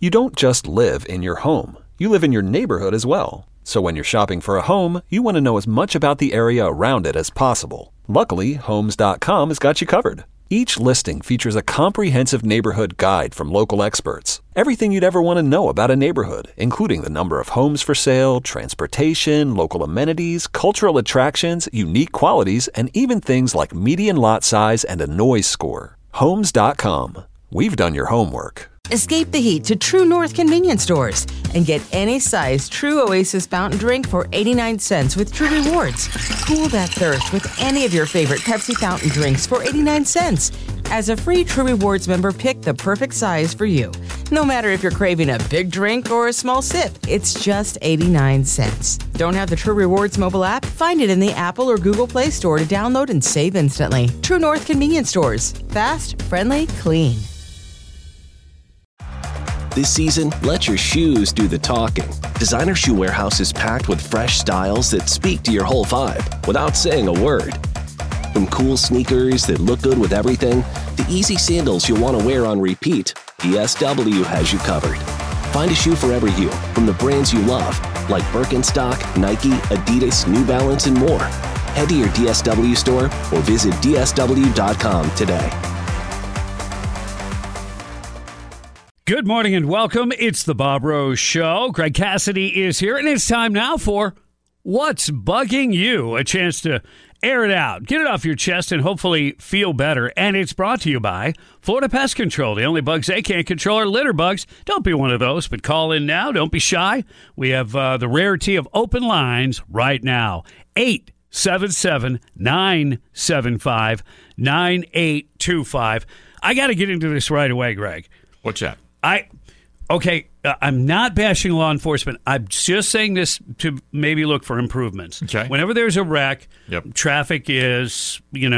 You don't just live in your home. You live in your neighborhood as well. So when you're shopping for a home, you want to know as much about the area around it as possible. Luckily, Homes.com has got you covered. Each listing features a comprehensive neighborhood guide from local experts. Everything you'd ever want to know about a neighborhood, including the number of homes for sale, transportation, local amenities, cultural attractions, unique qualities, and even things like median lot size and a noise score. Homes.com. We've done your homework. Escape the heat to True North convenience stores and get any size True Oasis fountain drink for 89 cents with True Rewards. Cool that thirst with any of your favorite Pepsi fountain drinks for 89 cents. As a free True Rewards member, pick the perfect size for you. No matter if you're craving a big drink or a small sip, it's just 89 cents. Don't have the True Rewards mobile app? Find it in the Apple or Google Play Store to download and save instantly. True North convenience stores. Fast, friendly, clean. This season, let your shoes do the talking. Designer Shoe Warehouse is packed with fresh styles that speak to your whole vibe without saying a word. From cool sneakers that look good with everything, to easy sandals you'll want to wear on repeat, DSW has you covered. Find a shoe for every you from the brands you love, like Birkenstock, Nike, Adidas, New Balance, and more. Head to your DSW store or visit DSW.com today. Good morning and welcome. It's the Bob Rose Show. Greg Cassidy is here, and it's time now for What's Bugging You? A chance to air it out, get it off your chest, and hopefully feel better. And it's brought to you by Florida Pest Control. The only bugs they can't control are litter bugs. Don't be one of those, but call in now. Don't be shy. We have the rarity of open lines right now. 877-975-9825. I got to get into this right away, Greg. What's that? I'm not bashing law enforcement. I'm just saying this to maybe look for improvements. Okay. Whenever there's a wreck, traffic is,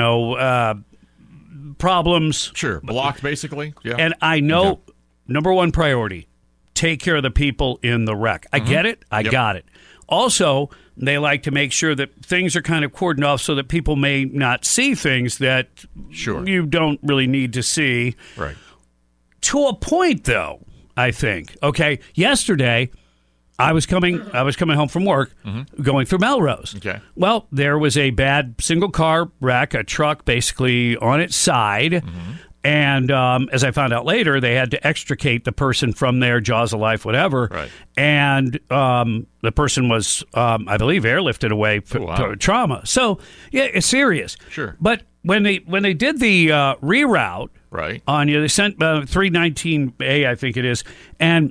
problems. Sure. Blocked, basically. Yeah. And I know, number one priority, take care of the people in the wreck. I get it. I got it. Also, they like to make sure that things are kind of cordoned off so that people may not see things that you don't really need to see. Right. To a point, though, I think. Okay, yesterday I was coming home from work, going through Melrose. Okay. Well, there was a bad single car wreck, a truck basically on its side, and as I found out later, they had to extricate the person from there, jaws of life, whatever. Right. And the person was, I believe, airlifted away for trauma. So yeah, it's serious. Sure. But when they did the reroute. Right. On you. They sent 319A, I think it is. And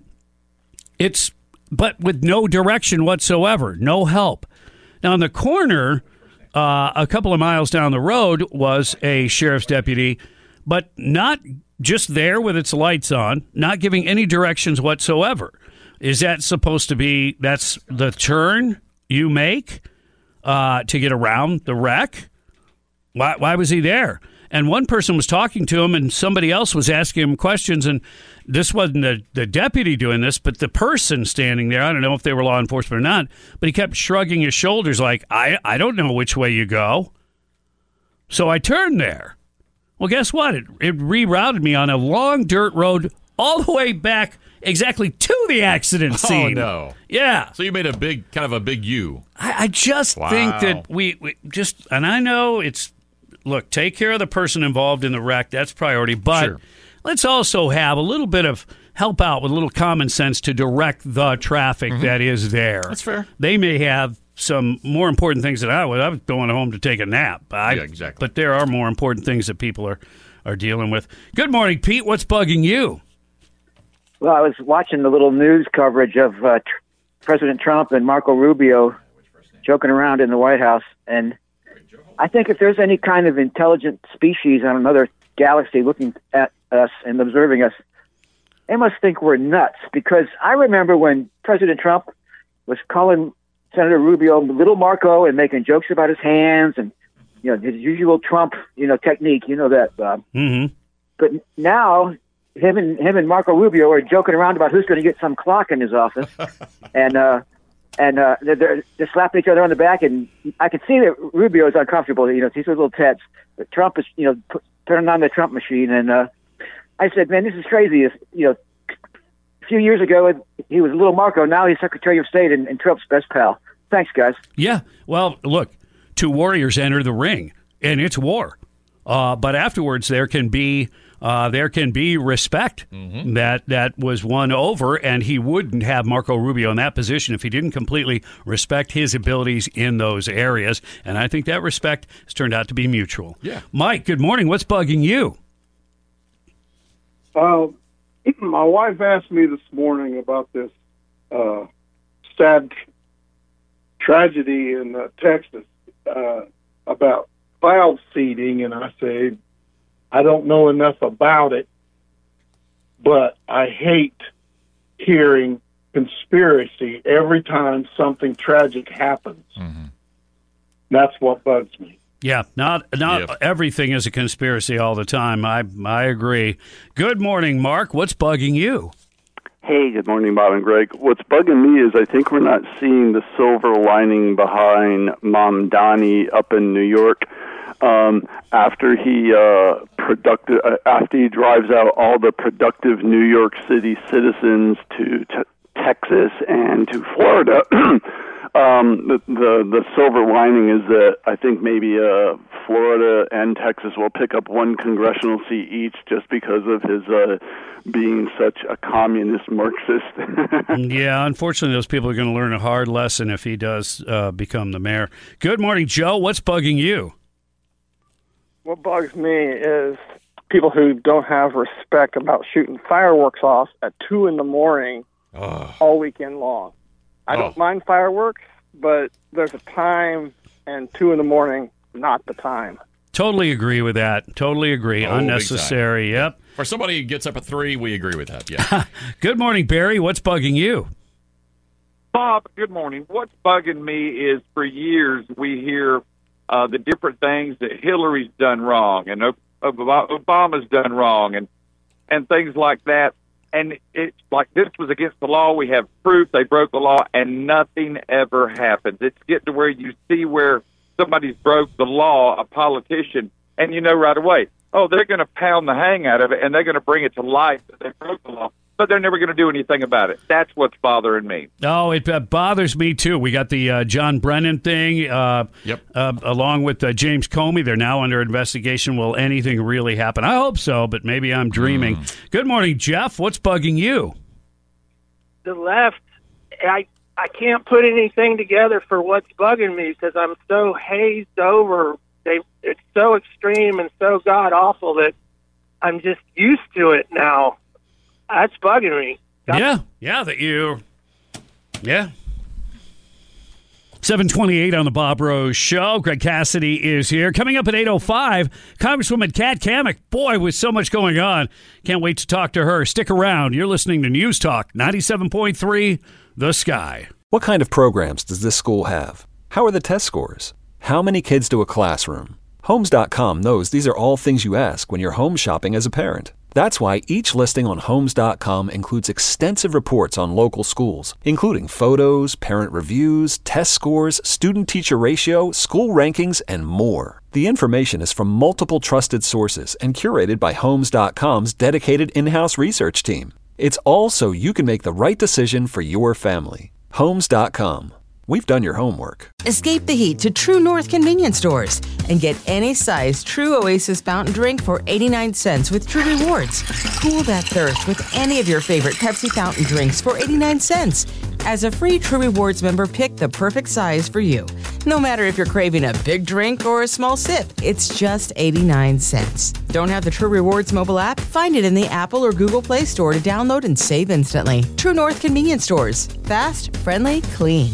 but with no direction whatsoever, no help. Now, in the corner, a couple of miles down the road was a sheriff's deputy, but not just there with its lights on, not giving any directions whatsoever. Is that supposed to be, that's the turn you make to get around the wreck? Why was he there? And one person was talking to him, and somebody else was asking him questions, and this wasn't the deputy doing this, but the person standing there. I don't know if they were law enforcement or not, but he kept shrugging his shoulders like, I don't know which way you go. So I turned there. Well, guess what? It rerouted me on a long dirt road all the way back exactly to the accident scene. Oh, no. Yeah. So you made a big U. I just think that we just, and I know it's, look, take care of the person involved in the wreck. That's priority. But let's also have a little bit of help out with a little common sense to direct the traffic that is there. That's fair. They may have some more important things than I would. I was going home to take a nap. Exactly. But there are more important things that people are dealing with. Good morning, Pete. What's bugging you? Well, I was watching the little news coverage of President Trump and Marco Rubio joking around in the White House, and I think if there's any kind of intelligent species on another galaxy looking at us and observing us, they must think we're nuts. Because I remember when President Trump was calling Senator Rubio little Marco and making jokes about his hands and, his usual Trump, technique. You know that, Bob. Mm-hmm. But now him and Marco Rubio are joking around about who's going to get some clock in his office, and they're slapping each other on the back, and I can see that Rubio is uncomfortable. He's a little tense. But Trump is, turning on the Trump machine, and I said, man, this is crazy. A few years ago, he was Little Marco. Now he's Secretary of State and Trump's best pal. Thanks, guys. Yeah. Well, look, two warriors enter the ring, and it's war. But afterwards, there can be respect that was won over, and he wouldn't have Marco Rubio in that position if he didn't completely respect his abilities in those areas. And I think that respect has turned out to be mutual. Yeah. Mike, good morning. What's bugging you? My wife asked me this morning about this sad tragedy in Texas about cloud seeding, and I said, I don't know enough about it, but I hate hearing conspiracy every time something tragic happens. Mm-hmm. That's what bugs me. Yeah, not everything is a conspiracy all the time. I agree. Good morning, Mark. What's bugging you? Hey, good morning, Bob and Greg. What's bugging me is I think we're not seeing the silver lining behind Mamdani up in New York. After he drives out all the productive New York City citizens to Texas and to Florida. The silver lining is that I think maybe Florida and Texas will pick up one congressional seat each just because of his being such a communist Marxist. Yeah, unfortunately, those people are going to learn a hard lesson if he does become the mayor. Good morning, Joe. What's bugging you? What bugs me is people who don't have respect about shooting fireworks off at 2 a.m. all weekend long. I don't mind fireworks, but there's a time, and 2 a.m, not the time. Totally agree with that. Totally agree. Unnecessary. Yep. For somebody who gets up at 3, we agree with that. Yeah. Good morning, Barry. What's bugging you? Bob, good morning. What's bugging me is for years we hear the different things that Hillary's done wrong and Obama's done wrong and things like that. And it's like this was against the law. We have proof they broke the law, and nothing ever happens. It's getting to where you see where somebody's broke the law, a politician, and you know right away, oh, they're going to pound the hang out of it, and they're going to bring it to light that they broke the law. But they're never going to do anything about it. That's what's bothering me. Oh, it bothers me, too. We got the John Brennan thing, along with James Comey. They're now under investigation. Will anything really happen? I hope so, but maybe I'm dreaming. Good morning, Jeff. What's bugging you? The left, I can't put anything together for what's bugging me because I'm so hazed over. It's so extreme and so god-awful that I'm just used to it now. That's bugging me. Yeah. 7:28 on the Bob Rose Show. Greg Cassidy is here. Coming up at 8:05, Congresswoman Kat Cammack. Boy, with so much going on. Can't wait to talk to her. Stick around. You're listening to News Talk 97.3, The Sky. What kind of programs does this school have? How are the test scores? How many kids do a classroom? Homes.com knows these are all things you ask when you're home shopping as a parent. That's why each listing on Homes.com includes extensive reports on local schools, including photos, parent reviews, test scores, student-teacher ratio, school rankings, and more. The information is from multiple trusted sources and curated by Homes.com's dedicated in-house research team. It's all so you can make the right decision for your family. Homes.com. We've done your homework. Escape the heat to True North convenience stores and get any size True Oasis fountain drink for 89 cents with True Rewards. Cool that thirst with any of your favorite Pepsi fountain drinks for 89 cents. As a free True Rewards member, pick the perfect size for you. No matter if you're craving a big drink or a small sip, it's just 89 cents. Don't have the True Rewards mobile app? Find it in the Apple or Google Play Store to download and save instantly. True North convenience stores. Fast, friendly, clean.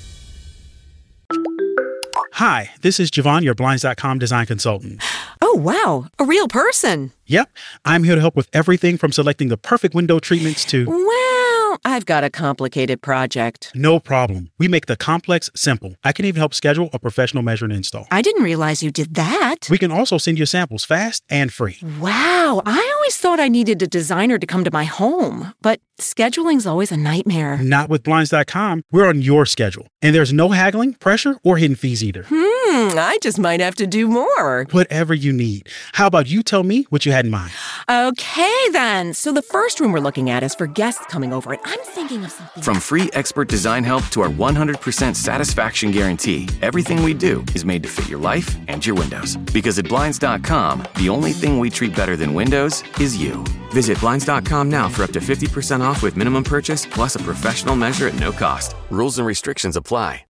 Hi, this is Javon, your Blinds.com design consultant. Oh, wow. A real person. Yep. I'm here to help with everything from selecting the perfect window treatments to... Well, I've got a complicated project. No problem. We make the complex simple. I can even help schedule a professional measure and install. I didn't realize you did that. We can also send you samples fast and free. Wow. I always thought I needed a designer to come to my home, but scheduling's always a nightmare. Not with Blinds.com. We're on your schedule. And there's no haggling, pressure, or hidden fees either. I just might have to do more. Whatever you need. How about you tell me what you had in mind? Okay, then. So the first room we're looking at is for guests coming over, and I'm thinking of something. From free expert design help to our 100% satisfaction guarantee, everything we do is made to fit your life and your windows. Because at Blinds.com, the only thing we treat better than windows is you. Visit Blinds.com now for up to 50% off with minimum purchase, plus a professional measure at no cost. Rules and restrictions apply.